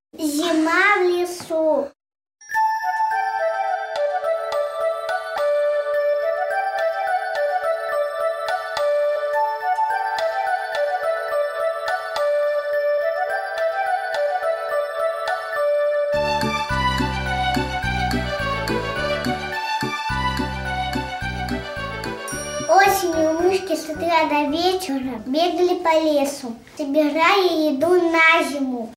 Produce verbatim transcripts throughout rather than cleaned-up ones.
Зима в лесу. Осенью мышки с утра до вечера бегали по лесу, собирая еду на зиму.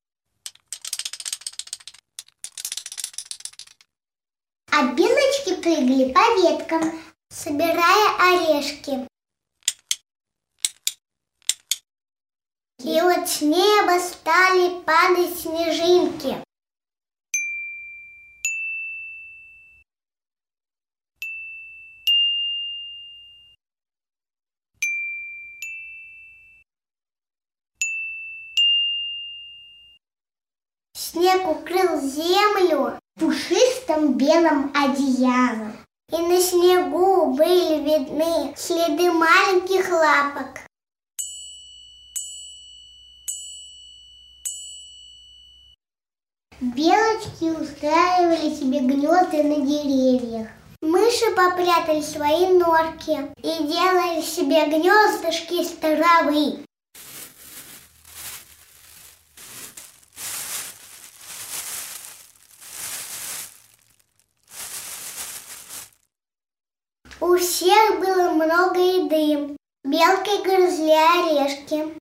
А белочки прыгали по веткам, собирая орешки. И вот с неба стали падать снежинки. Снег укрыл землю пушистым белым одеялом. И на снегу были видны следы маленьких лапок. Белочки устраивали себе гнезда на деревьях. Мыши попрятали свои норки и делали себе гнездышки из травы. У всех было много еды. Белки грызли орешки.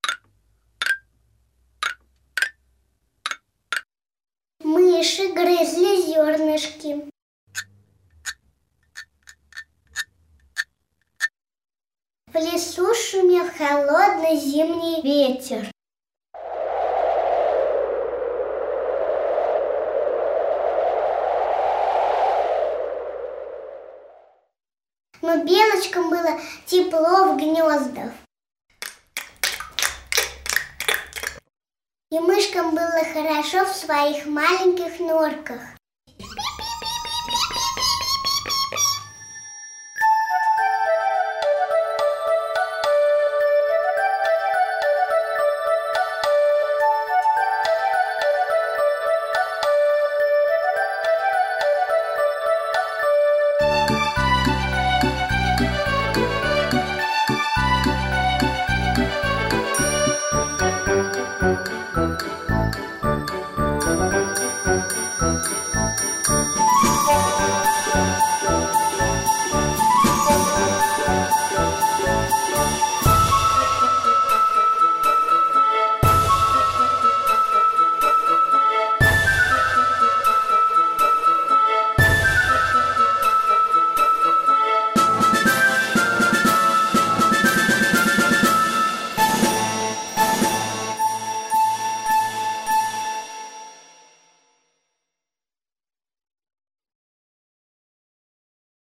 Мыши грызли зернышки. В лесу шумел холодный зимний ветер. Но белочкам было тепло в гнездах. И мышкам было хорошо в своих маленьких норках.